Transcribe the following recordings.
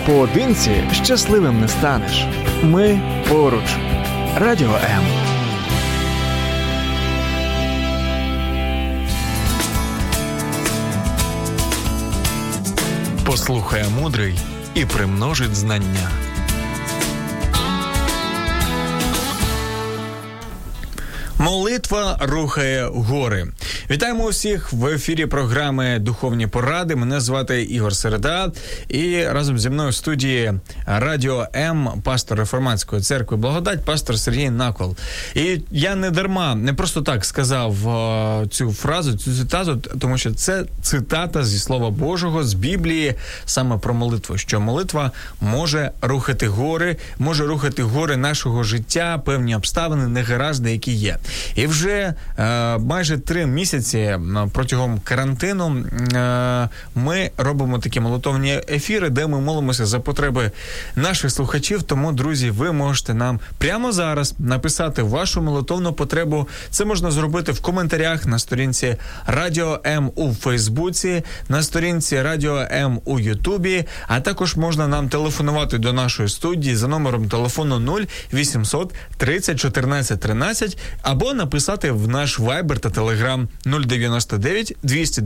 Поодинці щасливим не станеш. Ми поруч. Радіо М. Послухає мудрий і примножить знання. Молитва рухає гори. Вітаємо усіх в ефірі програми «Духовні поради». Мене звати Ігор Середа. І разом зі мною в студії Радіо М пастор Реформатської церкви «Благодать», пастор Сергій Накол. І я не просто так сказав цю фразу, цю цитату, тому що це цитата зі Слова Божого, з Біблії, саме про молитву. Що молитва може рухати гори нашого життя, певні обставини, негаразди, які є. І вже майже 3 місяці протягом карантину ми робимо такі молитовні ефіри, де ми молимося за потреби наших слухачів. Тому, друзі, ви можете нам прямо зараз написати вашу молитовну потребу. Це можна зробити в коментарях на сторінці Радіо М у Фейсбуці, на сторінці Радіо М у Ютубі, а також можна нам телефонувати до нашої студії за номером телефону 0800 30 14 13 або написати в наш Viber та Telegram 099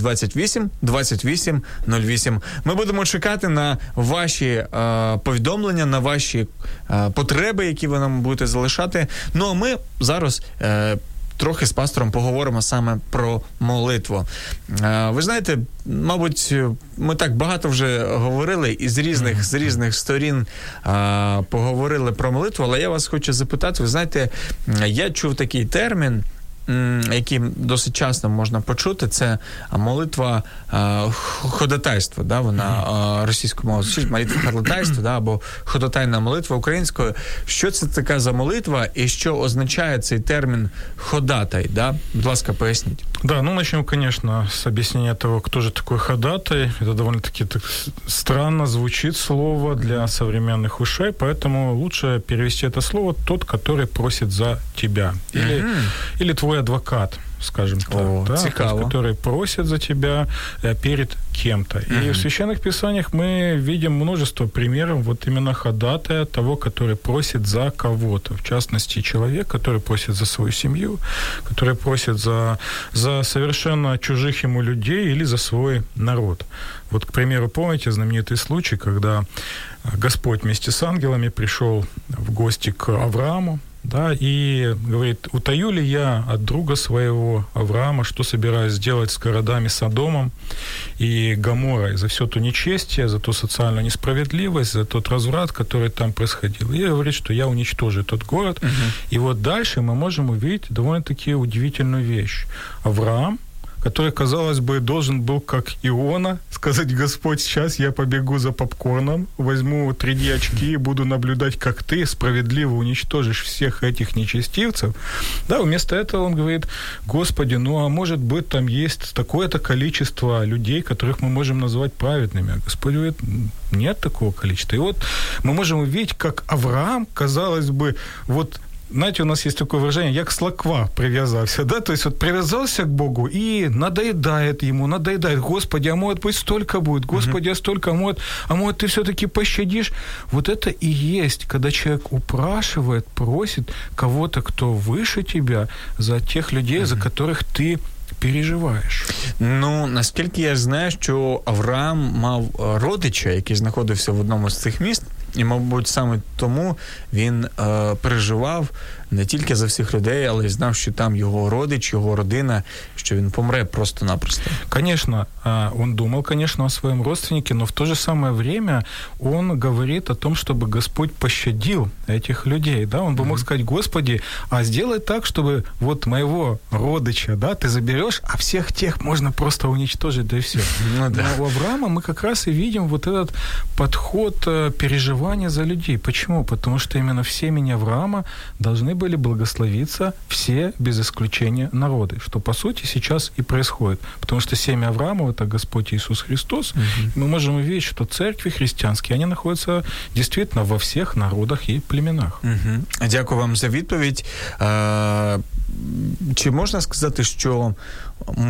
228 28 08. Ми будемо чекати на ваші повідомлення, на ваші потреби, які ви нам будете залишати. Ну, а ми зараз трохи з пастором поговоримо саме про молитву. Ви знаєте, мабуть, ми так багато вже говорили і з різних сторін поговорили про молитву, але я вас хочу запитати, ви знаєте, я чув такий термін, який досить часто можна почути, це молитва ходатайства, да, вона російською мовою звучить, молитва ходатайства, да, або ходатайна молитва українською. Що це така за молитва і що означає цей термін ходатай, да? Будь ласка, поясніть. Да, начнем, конечно, с объяснения того, кто же такой ходатай. Это довольно-таки странно звучит слово для современных ушей, поэтому лучше перевести это слово «тот, который просит за тебя». Или твой адвокат, скажем так, который просит за тебя перед кем-то. И в Священных Писаниях мы видим множество примеров вот именно ходатая, того, который просит за кого-то. В частности, человек, который просит за свою семью, который просит за совершенно чужих ему людей или за свой народ. Вот, к примеру, помните знаменитый случай, когда Господь вместе с ангелами пришел в гости к Аврааму, да, и говорит: «Утаю ли я от друга своего Авраама, что собираюсь сделать с городами Содомом и Гоморрой за все то нечестие, за ту социальную несправедливость, за тот разврат, который там происходил». И говорит, что я уничтожу этот город. И вот дальше мы можем увидеть довольно-таки удивительную вещь. Авраам, который, казалось бы, должен был, как Иона, сказать: «Господь, сейчас я побегу за попкорном, возьму 3D очки и буду наблюдать, как ты справедливо уничтожишь всех этих нечестивцев». Да, вместо этого он говорит: «Господи, а может быть, там есть такое-то количество людей, которых мы можем назвать праведными». А Господь говорит: «Нет такого количества». И вот мы можем увидеть, как Авраам, казалось бы, вот, знаете, у нас есть такое выражение: «Я к слаква привязался», да, то есть вот привязался к Богу и надоедает ему, Господи, а может быть столько будет, Господи, а столько, а может ты все-таки пощадишь. Вот это и есть, когда человек упрашивает, просит кого-то, кто выше тебя, за тех людей, за которых ты переживаєш. Ну, наскільки я знаю, що Авраам мав родича, який знаходився в одному з цих міст, і, мабуть, саме тому він переживав не тільки за всіх людей, але й знав, що там його родич, його родина, що він помре просто-напросто. Конечно, он думал, конечно, о своем родственнике, но в то же самое время он говорит о том, чтобы Господь пощадил этих людей, да, он бы мог сказать: «Господи, а сделай так, чтобы вот моего родича, да, ты заберешь, а всех тех можно просто уничтожить, да и все». Но у Авраама мы как раз и видим вот этот подход переживания за людей. Почему? Потому что именно в семени Авраама должны были благословиться все, без исключения, народы, что, по сути, сейчас и происходит. Потому что семя Авраама — это Господь Иисус Христос. Мы можем увидеть, что церкви христианские, они находятся действительно во всех народах и племенах. Дякую вам за відповідь. Чи можна сказати, що ми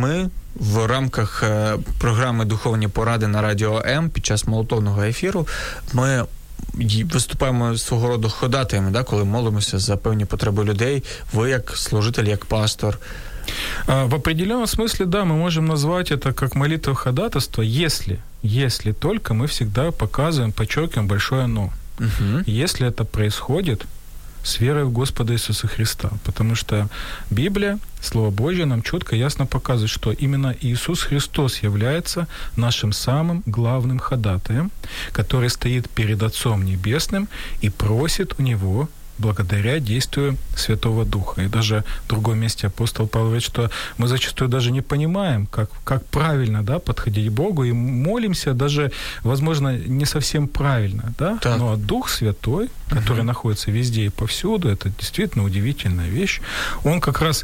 в рамках програми «Духовні поради» на Радіо М під час молитовного ефіру ми виступаємо свого роду ходатаями, да, коли молимося за певні потреби людей. Ви як служитель, як пастор. В определенном смысле, да, мы можем назвать это как молитва ходатайства, если только мы всегда показываем, подчеркиваем большое «но». Если это происходит с верой в Господа Иисуса Христа. Потому что Библия, Слово Божье нам четко и ясно показывает, что именно Иисус Христос является нашим самым главным ходатаем, который стоит перед Отцом Небесным и просит у Него благодаря действию Святого Духа. И даже в другом месте апостол Павел говорит, что мы зачастую даже не понимаем, как правильно, да, подходить к Богу, и молимся даже, возможно, не совсем правильно, да? Так. Но Дух Святой, который находится везде и повсюду, это действительно удивительная вещь, Он как раз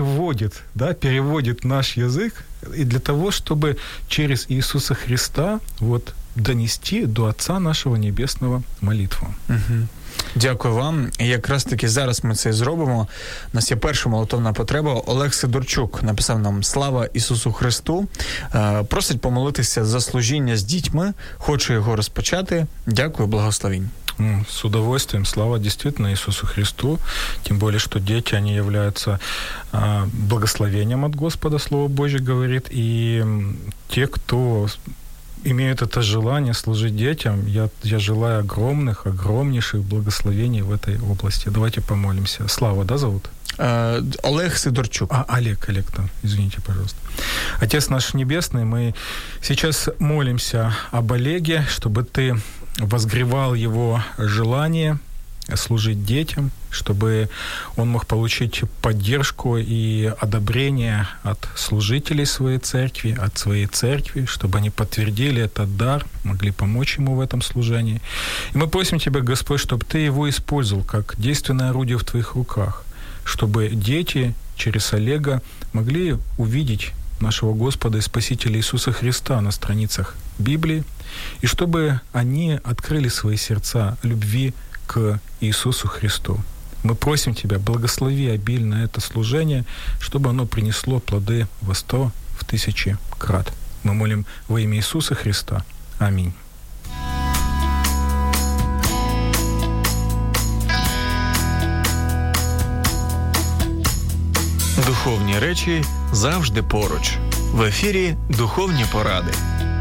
переводит наш язык, и для того, чтобы через Иисуса Христа донести до Отца нашого Небесного молитву. Дякую вам. І якраз таки зараз ми це зробимо. У нас є перша молитовна потреба. Олег Сидорчук написав нам «Слава Ісусу Христу». Просить помолитися за служіння з дітьми. Хочу його розпочати. Дякую, благословінь. С удовольствием. Слава действительно Иисусу Христу. Тем более, что дети, они являются благословением от Господа, Слово Божье говорит. И те, кто имеют это желание служить детям, я желаю огромнейших благословений в этой области. Давайте помолимся. Слава, да, зовут? Олег Сидорчук. Олег, да. Извините, пожалуйста. Отец наш Небесный, мы сейчас молимся об Олеге, чтобы Ты возгревал его желание служить детям, чтобы он мог получить поддержку и одобрение от служителей своей церкви, от своей церкви, чтобы они подтвердили этот дар, могли помочь ему в этом служении. И мы просим Тебя, Господь, чтобы Ты его использовал как действенное орудие в Твоих руках, чтобы дети через Олега могли увидеть нашего Господа и Спасителя Иисуса Христа на страницах Библии, и чтобы они открыли свои сердца любви к Иисусу Христу. Мы просим Тебя, благослови обильно это служение, чтобы оно принесло плоды во 100, в 1000 крат. Мы молим во имя Иисуса Христа. Аминь. Духовні речі завжди поруч. В ефірі «Духовні поради».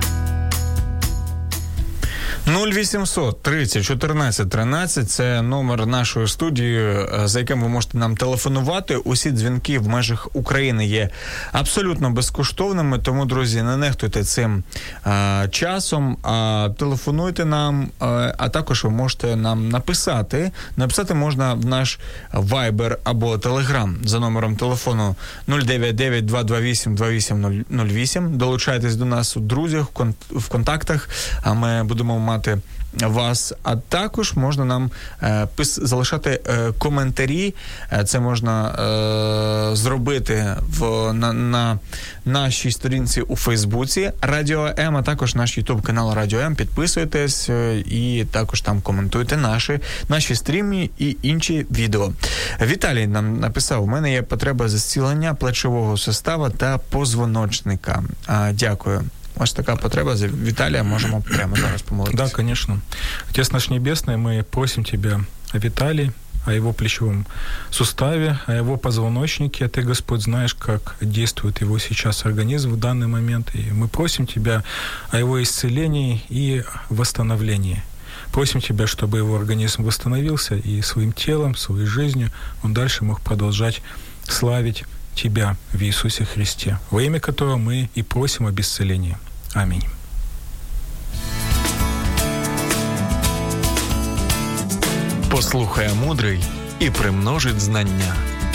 0800 30 14 13 – це номер нашої студії, за яким ви можете нам телефонувати. Усі дзвінки в межах України є абсолютно безкоштовними, тому, друзі, не нехтуйте цим часом, телефонуйте нам, а також ви можете нам написати. Написати можна в наш Viber або Telegram за номером телефону 099 228 2808. Долучайтесь до нас у друзях, в контактах, а ми будемо мати вас, а також можна нам залишати коментарі. Це можна зробити на нашій сторінці у Фейсбуці Радіо М, а також наш YouTube-канал Радіо М. Підписуйтесь і також там коментуйте наші стріми і інші відео. Віталій нам написав: у мене є потреба зцілення плечового сустава та позвоночника. Дякую. Ось така потреба. За Віталія можемо прямо зараз помолитися. Да, конечно. Отец наш Небесный, мы просим Тебя о Виталии, о его плечевом суставе, о его позвоночнике. Ты, Господь, знаешь, как действует его сейчас организм в данный момент. И мы просим Тебя о его исцелении и восстановлении. Просим Тебя, чтобы его организм восстановился и своим телом, своей жизнью он дальше мог продолжать славить Тебя в Иисусе Христе, во имя которого мы и просим об исцелении. Аминь. Послухає мудрий і примножить знання.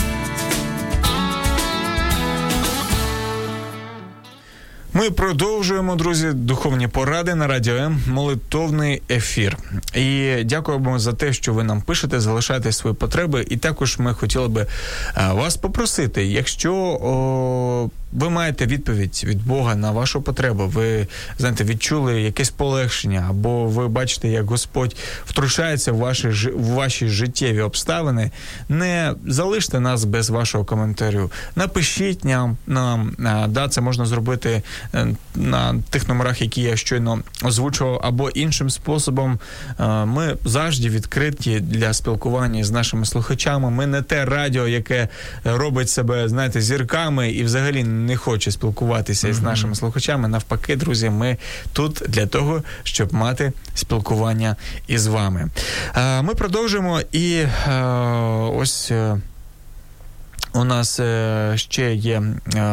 Ми продовжуємо, друзі, духовні поради на Радіо М, молитовний ефір. І дякуємо за те, що ви нам пишете, залишаєте свої потреби. І також ми хотіли би вас попросити, якщо ви маєте відповідь від Бога на вашу потребу, ви, знаєте, відчули якесь полегшення, або ви бачите, як Господь втручається в ваші життєві обставини, не залиште нас без вашого коментарю. Напишіть нам, це можна зробити на тих номерах, які я щойно озвучував, або іншим способом. Ми завжди відкриті для спілкування з нашими слухачами. Ми не те радіо, яке робить себе, знаєте, зірками і взагалі не хоче спілкуватися з нашими слухачами. Навпаки, друзі, ми тут для того, щоб мати спілкування із вами. Ми продовжимо, і ось у нас ще є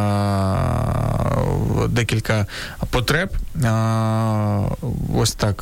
декілька потреб. Ось так.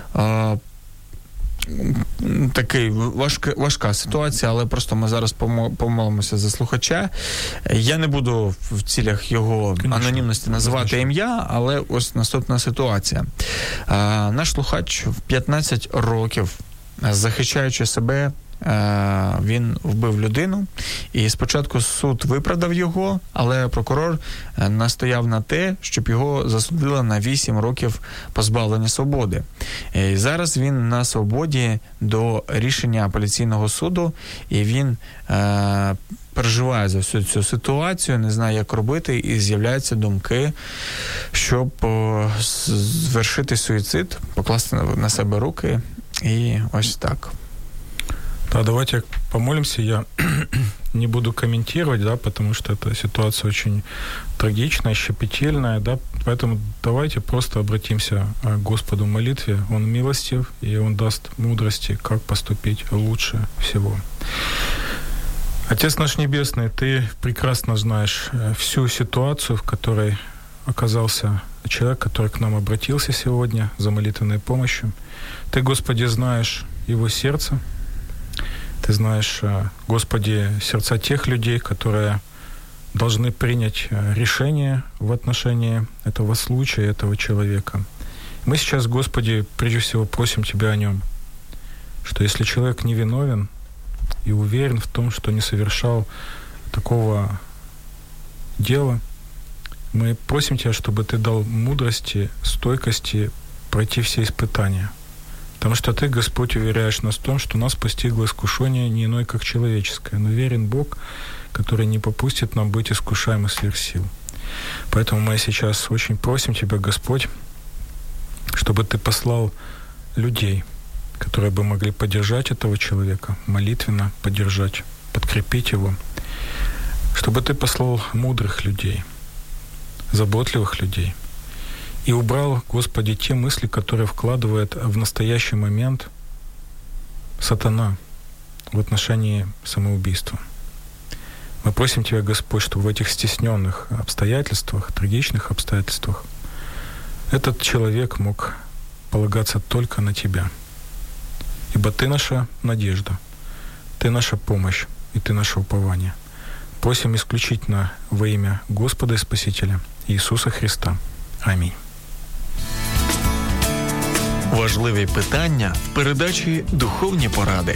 Такий важка ситуація, але просто ми зараз помолимося за слухача. Я не буду в цілях його анонімності називати ім'я, але ось наступна ситуація. Наш слухач в 15 років, захищаючи себе, він вбив людину, і спочатку суд виправдав його, але прокурор настояв на те, щоб його засудили на 8 років позбавлення свободи. І зараз він на свободі до рішення апеляційного суду, і він переживає за всю цю ситуацію, не знає, як робити, і з'являються думки, щоб звершити суїцид, покласти на себе руки, і ось так. Да, давайте помолимся. Я не буду комментировать, да, потому что эта ситуация очень трагичная, щепетильная, да, поэтому давайте просто обратимся к Господу в молитве. Он милостив, и Он даст мудрости, как поступить лучше всего. Отец наш Небесный, Ты прекрасно знаешь всю ситуацию, в которой оказался человек, который к нам обратился сегодня за молитвенной помощью. Ты, Господи, знаешь его сердце. Ты знаешь, Господи, сердца тех людей, которые должны принять решение в отношении этого случая, этого человека. Мы сейчас, Господи, прежде всего просим Тебя о нем, что если человек невиновен и уверен в том, что не совершал такого дела, мы просим Тебя, чтобы Ты дал мудрости, стойкости пройти все испытания. Потому что Ты, Господь, уверяешь нас в том, что нас постигло искушение не иное, как человеческое. Но верен Бог, который не попустит нам быть искушаемым сверх сил. Поэтому мы сейчас очень просим Тебя, Господь, чтобы Ты послал людей, которые бы могли поддержать этого человека, молитвенно поддержать, подкрепить его. Чтобы Ты послал мудрых людей, заботливых людей, и убрал, Господи, те мысли, которые вкладывает в настоящий момент сатана в отношении самоубийства. Мы просим Тебя, Господь, чтобы в этих стесненных обстоятельствах, трагичных обстоятельствах, этот человек мог полагаться только на Тебя. Ибо Ты наша надежда, Ты наша помощь и Ты наше упование. Просим исключительно во имя Господа и Спасителя Иисуса Христа. Аминь. Важливі питання в передачі «Духовні поради».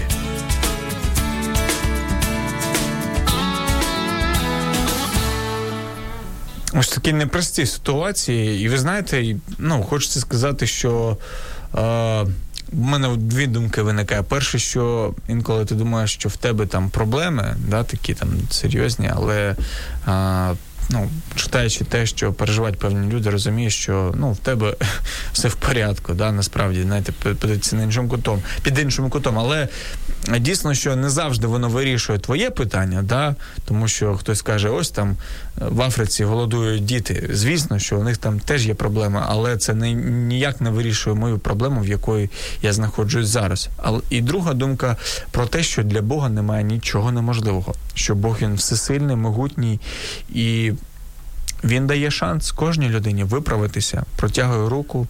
Ось такі непрості ситуації. І ви знаєте, хочеться сказати, що в мене дві думки виникає. Перше, що інколи ти думаєш, що в тебе там проблеми, да, такі там серйозні, але читаючи те, що переживають певні люди, розумієш, що в тебе все в порядку, да, насправді, знаєте, під іншим кутом. Але дійсно, що не завжди воно вирішує твоє питання, да, тому що хтось каже, ось там в Африці голодують діти. Звісно, що у них там теж є проблеми, але це ніяк не вирішує мою проблему, в якої я знаходжусь зараз. І друга думка про те, що для Бога немає нічого неможливого, що Бог, Він всесильний, могутній, і Він дає шанс кожній людині виправитися, протягує руку,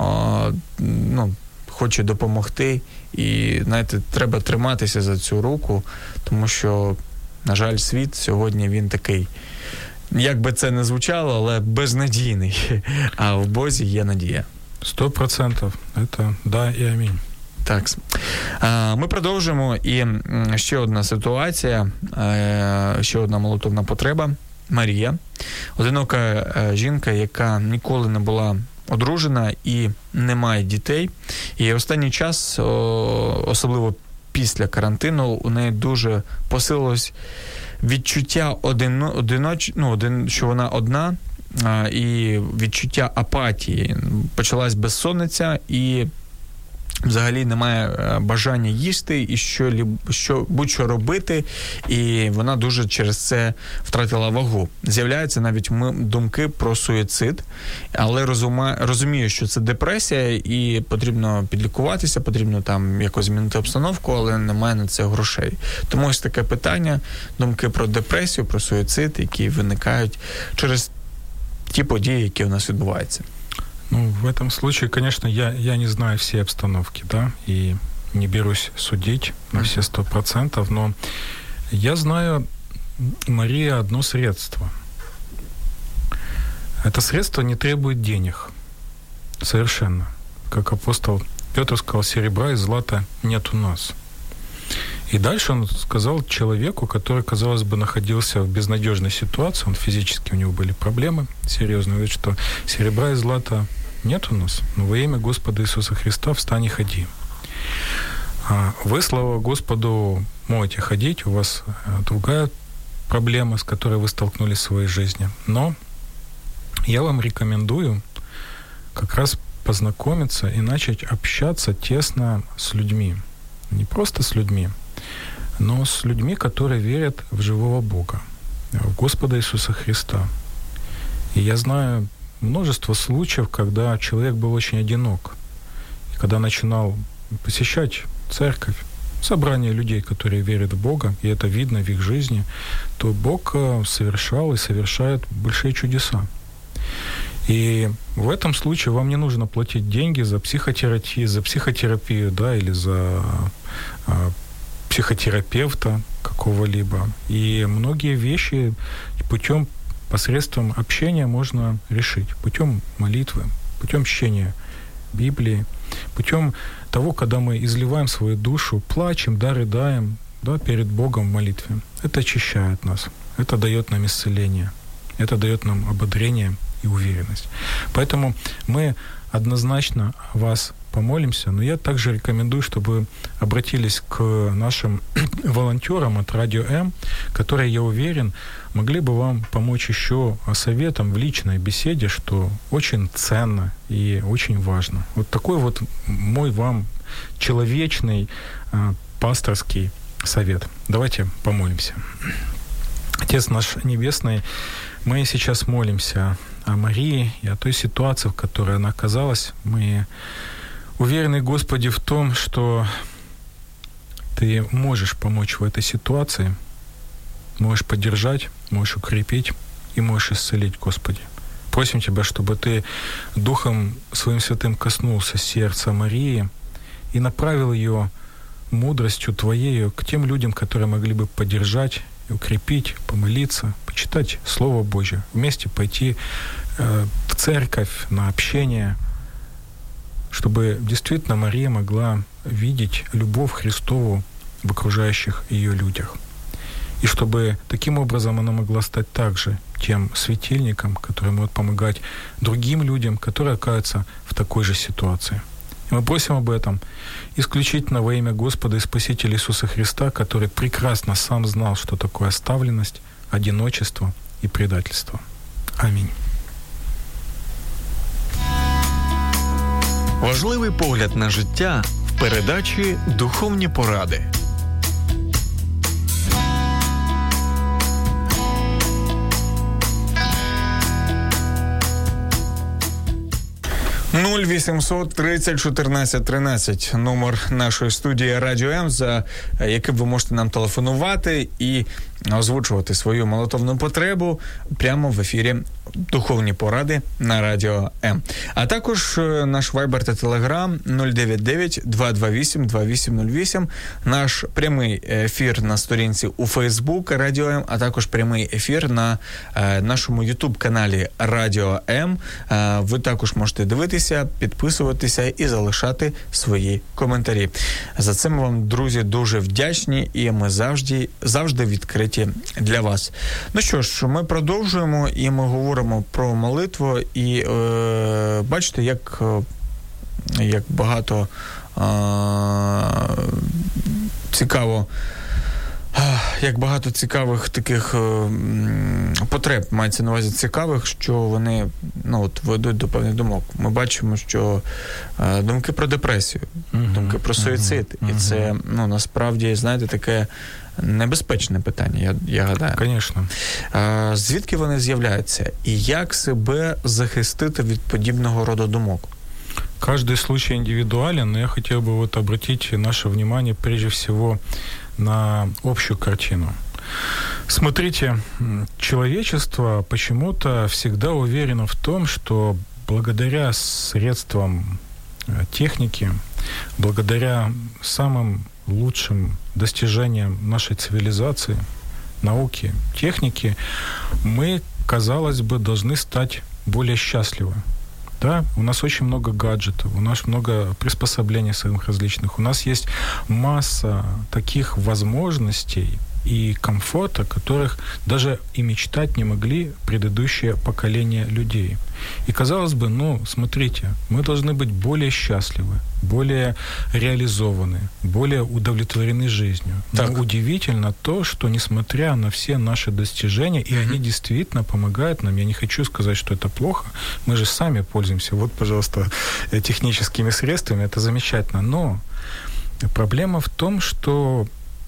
хоче допомогти. І, знаєте, треба триматися за цю руку, тому що, на жаль, світ сьогодні він такий, як би це не звучало, але безнадійний. А в Бозі є надія. 100%. Це да і амінь. Так. Ми продовжимо. І ще одна ситуація, ще одна молитовна потреба. Марія, одинока жінка, яка ніколи не була одружена і не має дітей. І останній час, особливо після карантину, у неї дуже посилилось відчуття що вона одна, і відчуття апатії. Почалась безсонниця, і взагалі немає бажання їсти і будь-що робити, і вона дуже через це втратила вагу. З'являються навіть думки про суїцид, але розумію, що це депресія, і потрібно підлікуватися, потрібно там якось змінити обстановку, але немає на це грошей. Тому ось таке питання, думки про депресію, про суїцид, які виникають через ті події, які у нас відбуваються. Ну, в этом случае, конечно, я не знаю всей обстановки, да, и не берусь судить на все 100%, но я знаю, Мария, одно средство. Это средство не требует денег. Совершенно. Как апостол Петр сказал, серебра и злата нет у нас. И дальше он сказал человеку, который, казалось бы, находился в безнадежной ситуации, он физически, у него были проблемы серьезные, говорит, что серебра и злата нет у нас, но во имя Господа Иисуса Христа встань и ходи. Вы, слава Господу, можете ходить, у вас другая проблема, с которой вы столкнулись в своей жизни. Но я вам рекомендую как раз познакомиться и начать общаться тесно с людьми. Не просто с людьми, но с людьми, которые верят в живого Бога, в Господа Иисуса Христа. И я знаю множество случаев, когда человек был очень одинок. И когда начинал посещать церковь, собрание людей, которые верят в Бога, и это видно в их жизни, то Бог совершал и совершает большие чудеса. И в этом случае вам не нужно платить деньги за психотерапию, да, или за психотерапевта какого-либо. И многие вещи посредством общения можно решить. Путем молитвы, путем чтения Библии, путем того, когда мы изливаем свою душу, плачем, да, рыдаем, да, перед Богом в молитве. Это очищает нас, это дает нам исцеление, это дает нам ободрение и уверенность. Поэтому мы однозначно о вас помолимся, но я также рекомендую, чтобы вы обратились к нашим волонтерам от Радио М, которые, я уверен, могли бы вам помочь еще советом в личной беседе, что очень ценно и очень важно. Вот такой вот мой вам человечный пасторский совет. Давайте помолимся. Отец наш Небесный, мы сейчас молимся о Марии и о той ситуации, в которой она оказалась. Мы уверены, Господи, в том, что Ты можешь помочь в этой ситуации, можешь поддержать, можешь укрепить и можешь исцелить, Господи. Просим Тебя, чтобы Ты Духом Своим Святым коснулся сердца Марии и направил ее мудростью Твоею к тем людям, которые могли бы поддержать, укрепить, помолиться, почитать Слово Божье, вместе пойти в церковь, на общение, чтобы действительно Мария могла видеть любовь Христову в окружающих ее людях. И чтобы таким образом она могла стать также тем светильником, который может помогать другим людям, которые оказываются в такой же ситуации. И мы просим об этом исключительно во имя Господа и Спасителя Иисуса Христа, который прекрасно сам знал, что такое оставленность, одиночество и предательство. Аминь. Важливий погляд на життя в передачі «Духовні поради». – 0800 30 14 13 номер нашої студії Радіо М, за яким ви можете нам телефонувати і озвучувати свою молитовну потребу прямо в ефірі «Духовні поради» на Радіо М. А також наш Вайбер та Телеграм 099-228-2808, наш прямий ефір на сторінці у Фейсбук Радіо М, а також прямий ефір на нашому Ютуб-каналі Радіо М. Ви також можете дивитися, підписуватися і залишати свої коментарі. За це ми вам, друзі, дуже вдячні, і ми завжди відкриті відкриті для вас. Ну що ж, ми продовжуємо, і ми говоримо про молитву, і бачите, як багато як багато цікавих таких потреб, мається на увазі цікавих, що вони ведуть до певних думок. Ми бачимо, що думки про депресію, думки про суїцид. І це, насправді, знаєте, таке небезпечне питання, я гадаю. Конечно. Звідки вони з'являються? І як себе захистити від подібного роду думок? Каждый случай индивидуален, но я хотел бы обратить наше внимание прежде всего на общую картину. Смотрите, человечество почему-то всегда уверено в том, что благодаря средствам техники, благодаря самым лучшим достижениям нашей цивилизации, науки, техники, мы, казалось бы, должны стать более счастливы. Да, у нас очень много гаджетов, у нас много приспособлений самых различных, у нас есть масса таких возможностей и комфорта, которых даже и мечтать не могли предыдущее поколение людей. И казалось бы, смотрите, мы должны быть более счастливы, более реализованы, более удовлетворены жизнью. Так. Но удивительно то, что несмотря на все наши достижения, и они действительно помогают нам, я не хочу сказать, что это плохо, мы же сами пользуемся, пожалуйста, техническими средствами, это замечательно, но проблема в том, что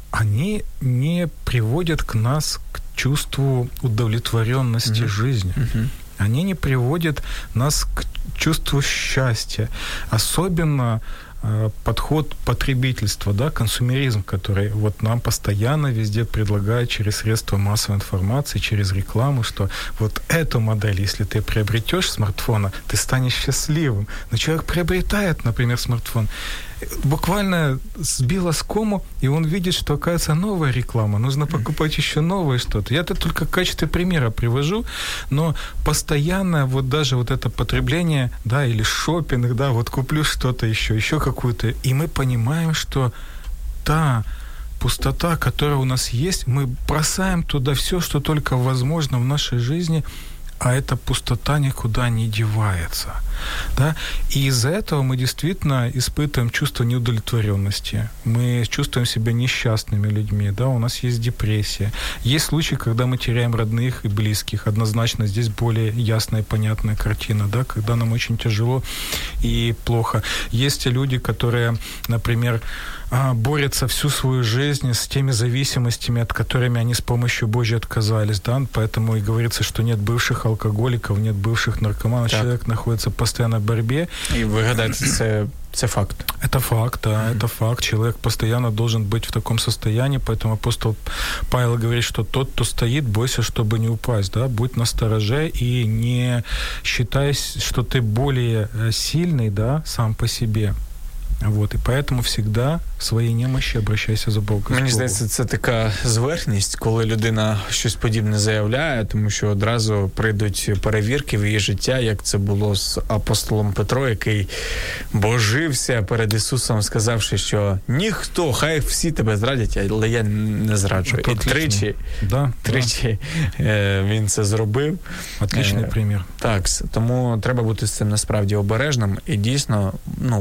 они не приводят нас к чувству удовлетворенности жизнью. Они не приводят нас к чувству счастья. Особенно подход потребительства, да, консумеризм, который нам постоянно везде предлагают через средства массовой информации, через рекламу, что эту модель, если ты приобретешь смартфона, ты станешь счастливым. Но человек приобретает, например, смартфон, буквально сбило с кому, и он видит, что, оказывается, новая реклама, нужно покупать еще новое что-то. Я это только в качестве примера привожу, но постоянно даже это потребление, да, или шопинг, да, куплю что-то еще какую-то, и мы понимаем, что та пустота, которая у нас есть, мы бросаем туда все, что только возможно в нашей жизни, а эта пустота никуда не девается. Да? И из-за этого мы действительно испытываем чувство неудовлетворенности. Мы чувствуем себя несчастными людьми. Да? У нас есть депрессия. Есть случаи, когда мы теряем родных и близких. Однозначно здесь более ясная и понятная картина, да? Когда нам очень тяжело и плохо. Есть люди, которые, например, борются всю свою жизнь с теми зависимостями, от которыми они с помощью Божьей отказались, да, поэтому и говорится, что нет бывших алкоголиков, нет бывших наркоманов, так. Человек находится в постоянной борьбе. И вы гадаете, это факт? Это факт, да, это факт. Человек постоянно должен быть в таком состоянии, поэтому апостол Павел говорит, что тот, кто стоит, бойся, чтобы не упасть, да, будь настороже и не считай, что ты более сильный, да, сам по себе. И поэтому всегда в своїй немощі обращайся за Богом. Мені здається, це така зверхність, коли людина щось подібне заявляє, тому що одразу прийдуть перевірки в її життя, як це було з апостолом Петро, який божився перед Ісусом, сказавши, що ніхто, хай всі тебе зрадять, але я не зраджую. І тричі він це зробив. Отличний примір. Так, тому треба бути з цим насправді обережним. І дійсно,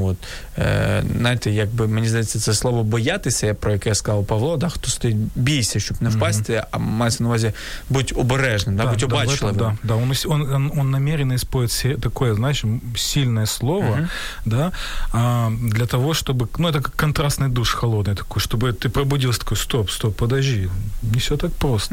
знаєте, якби, мені здається, це слово «боятися», про яке сказав Павло, да, хто стоїть, бійся, щоб не впасти, а мається на увазі, будь обережним, да, будь обачливим. Да, он намеренно использует такое, знаешь, сильное слово, да, для того, чтобы, это как контрастный душ холодный такой, чтобы ты пробудился, такой, стоп, подожди, не все так просто.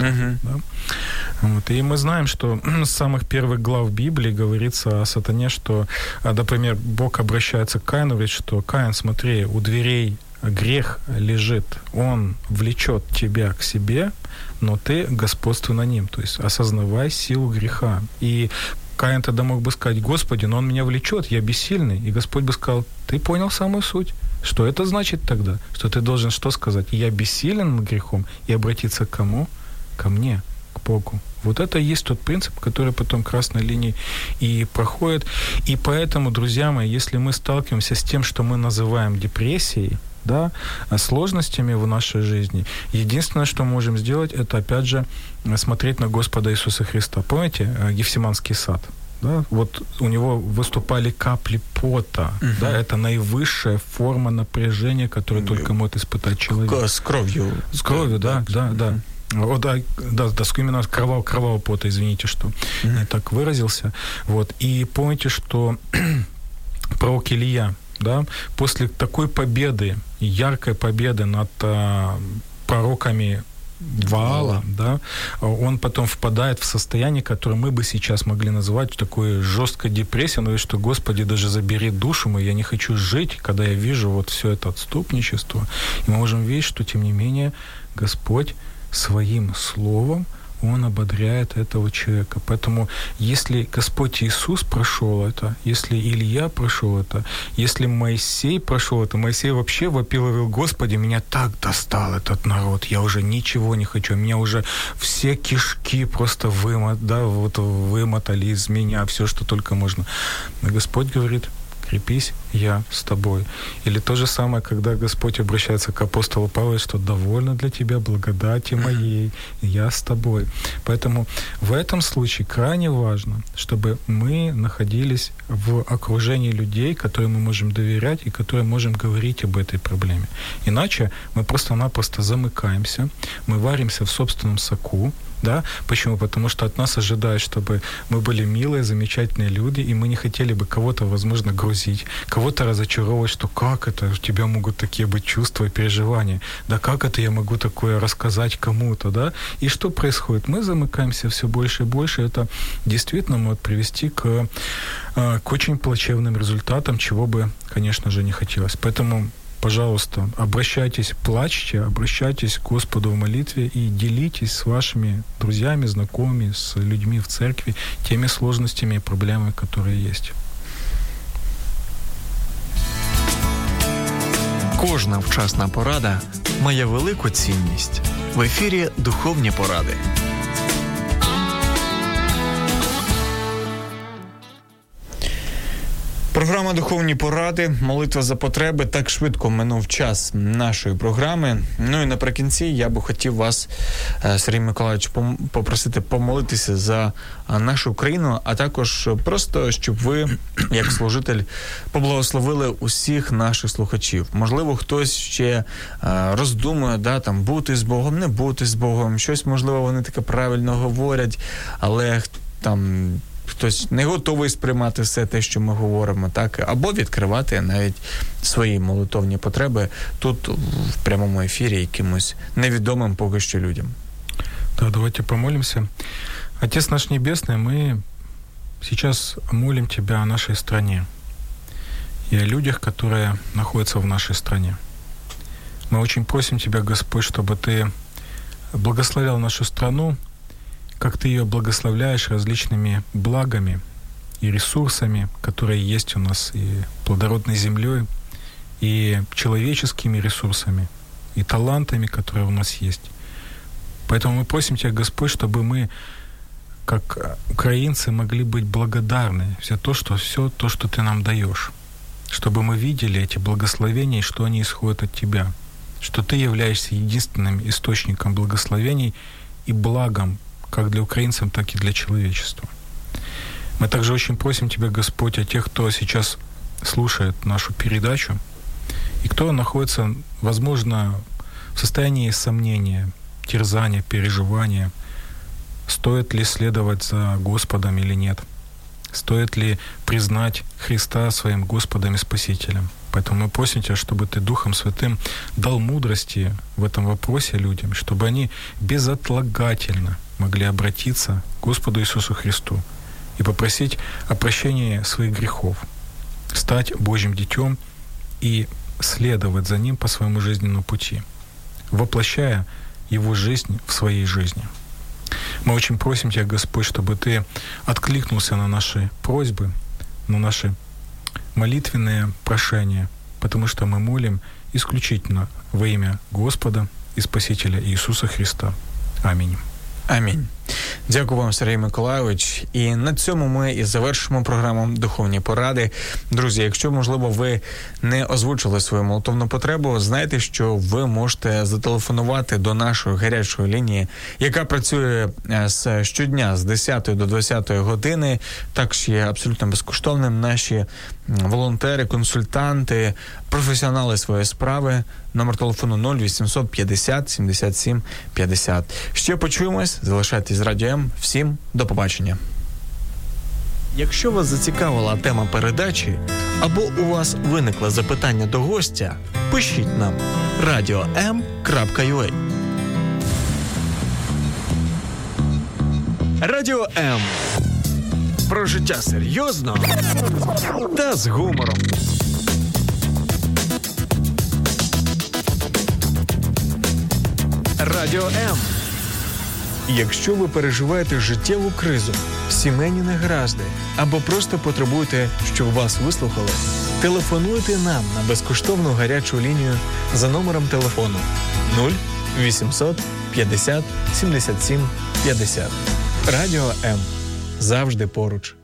Да? И мы знаем, что с самых первых глав Библии говорится о сатане, что, например, Бог обращается к Каину, говорит, что Каин, смотри, у дверей грех лежит, он влечет тебя к себе, но ты господствуй на ним, то есть осознавай силу греха. И Каин тогда мог бы сказать: Господи, но он меня влечет, я бессильный. И Господь бы сказал: ты понял самую суть. Что это значит тогда? Что ты должен что сказать? Я бессилен над грехом, и обратиться к кому? Ко мне, к Богу. Вот это и есть тот принцип, который потом красной линией и проходит. И поэтому, друзья мои, если мы сталкиваемся с тем, что мы называем депрессией, да, сложностями в нашей жизни. Единственное, что мы можем сделать, это, опять же, смотреть на Господа Иисуса Христа. Помните Гефсиманский сад? Да? Вот у него выступали капли пота. Да? Это наивысшая форма напряжения, которую только может испытать человек. С кровью. С кровью, да. Вот, именно кровавого пота, извините, что не так выразился. Вот. И помните, что пророк Илия, да, после такой победы, яркой победы над пророками Ваала, да, он потом впадает в состояние, которое мы бы сейчас могли назвать такой жесткой депрессией, но что, Господи, даже забери душу мою, я не хочу жить, когда я вижу вот все это отступничество. И мы можем видеть, что, тем не менее, Господь своим словом, Он ободряет этого человека. Поэтому, если Господь Иисус прошел это, если Илья прошел это, если Моисей прошел это, Моисей вообще вопил и говорил: Господи, меня так достал этот народ, я уже ничего не хочу, меня уже все кишки просто вымотали из меня, все, что только можно. Но Господь говорит: крепись, я с тобой. Или то же самое, когда Господь обращается к апостолу Павлу, что довольно для тебя благодати моей, я с тобой. Поэтому в этом случае крайне важно, чтобы мы находились в окружении людей, которым мы можем доверять и которым можем говорить об этой проблеме. Иначе мы просто-напросто замыкаемся, мы варимся в собственном соку. Да? Почему? Потому что от нас ожидают, чтобы мы были милые, замечательные люди, и мы не хотели бы кого-то, возможно, грузить, кого-то разочаровывать, что как это, у тебя могут такие быть чувства и переживания, да как это я могу такое рассказать кому-то, да? И что происходит? Мы замыкаемся все больше и больше, это действительно может привести к очень плачевным результатам, чего бы, конечно же, не хотелось. Поэтому, пожалуйста, обращайтесь, плачьте, обращайтесь к Господу в молитве и делитесь с вашими друзьями, знакомыми, с людьми в церкви теми сложностями и проблемами, которые есть. Кожна вчасна порада має велику цінність. В ефірі «Духовні поради». Програма «Духовні поради», молитва за потреби. Так швидко минув час нашої програми. Ну і наприкінці я би хотів вас, Сергій Миколайович, попросити помолитися за нашу країну, а також просто, щоб ви, як служитель, поблагословили усіх наших слухачів. Можливо, хтось ще роздумує, да, там, бути з Богом, не бути з Богом, щось, можливо, вони таке правильно говорять, але там хтось не готовий сприймати все те, що ми говоримо, так, або відкривати навіть свої молитовні потреби тут, в прямому ефірі, якимось невідомим поки що людям. Да, давайте помолимся. Отец наш Небесный, мы сейчас молим Тебя о нашей стране и о людях, которые находятся в нашей стране. Мы очень просим Тебя, Господь, чтобы Ты благословлял нашу страну, как Ты ее благословляешь различными благами и ресурсами, которые есть у нас, и плодородной землей, и человеческими ресурсами, и талантами, которые у нас есть. Поэтому мы просим Тебя, Господь, чтобы мы, как украинцы, могли быть благодарны за все то, что Ты нам даешь, чтобы мы видели эти благословения, что они исходят от Тебя, что Ты являешься единственным источником благословений и благом, как для украинцев, так и для человечества. Мы также очень просим Тебя, Господь, о тех, кто сейчас слушает нашу передачу, и кто находится, возможно, в состоянии сомнения, терзания, переживания, стоит ли следовать за Господом или нет, стоит ли признать Христа своим Господом и Спасителем. Поэтому мы просим Тебя, чтобы Ты Духом Святым дал мудрости в этом вопросе людям, чтобы они безотлагательно могли обратиться к Господу Иисусу Христу и попросить о прощении своих грехов, стать Божьим детем и следовать за Ним по своему жизненному пути, воплощая Его жизнь в своей жизни. Мы очень просим Тебя, Господь, чтобы Ты откликнулся на наши просьбы, на наши молитвенные прошения, потому что мы молим исключительно во имя Господа и Спасителя Иисуса Христа. Аминь. Амінь. Дякую вам, Сергій Миколайович. І на цьому ми і завершимо програму «Духовні поради». Друзі, якщо, можливо, ви не озвучили свою молитовну потребу, знайте, що ви можете зателефонувати до нашої гарячої лінії, яка працює щодня з 10 до 20 години. Також є абсолютно безкоштовним. Наші волонтери, консультанти, професіонали своєї справи. Номер телефону 0800 50 77 50. Ще почуємось. Залишайтесь з Радіо М. Всім до побачення. Якщо вас зацікавила тема передачі або у вас виникло запитання до гостя, пишіть нам radio.m.ua. Радіо М. Про життя серйозно та з гумором. Радіо М. Якщо ви переживаєте життєву кризу, сімейні негаразди або просто потребуєте, щоб вас вислухали, телефонуйте нам на безкоштовну гарячу лінію за номером телефону 0800 50 77 50. Радіо М. Завжди поруч.